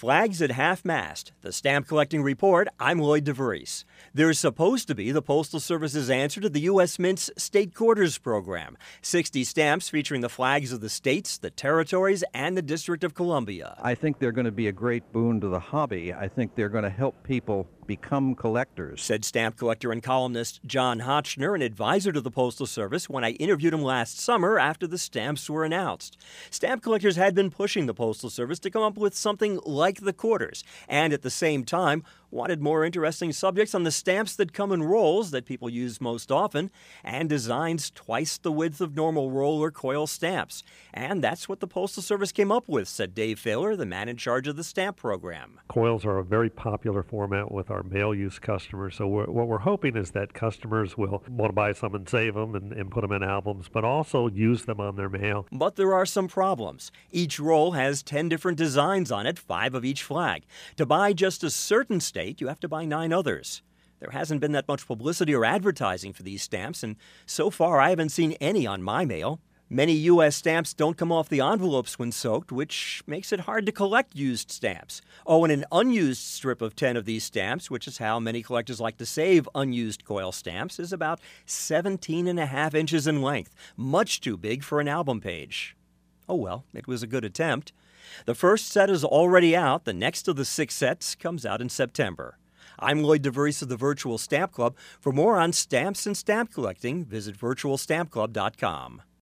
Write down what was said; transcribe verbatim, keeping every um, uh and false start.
Flags at half-mast, the stamp collecting report. I'm Lloyd DeVries. There's supposed to be the Postal Service's answer to the U S Mint's State Quarters program. sixty stamps featuring the flags of the states, the territories, and the District of Columbia. I think they're going to be a great boon to the hobby. I think they're going to help people become collectors, said stamp collector and columnist John Hotchner, an advisor to the Postal Service, when I interviewed him last summer after the stamps were announced. Stamp collectors had been pushing the Postal Service to come up with something like the quarters, and at the same time wanted more interesting subjects on the stamps that come in rolls that people use most often, and designs twice the width of normal roll or coil stamps. And that's what the Postal Service came up with, said Dave Failer, the man in charge of the stamp program. Coils are a very popular format with our mail use customers, so we're, what we're hoping is that customers will want to buy some and save them and, and put them in albums, but also use them on their mail. But there are some problems. Each roll has ten different designs on it, five of each flag. To buy just a certain state, you have to buy nine others. There hasn't been that much publicity or advertising for these stamps, and so far I haven't seen any on my mail. Many U S stamps don't come off the envelopes when soaked, which makes it hard to collect used stamps. Oh, and an unused strip of ten of these stamps, which is how many collectors like to save unused coil stamps, is about seventeen and a half inches in length, much too big for an album page. Oh well, it was a good attempt. The first set is already out. The next of the six sets comes out in September. I'm Lloyd DeVries of the Virtual Stamp Club. For more on stamps and stamp collecting, visit virtual stamp club dot com.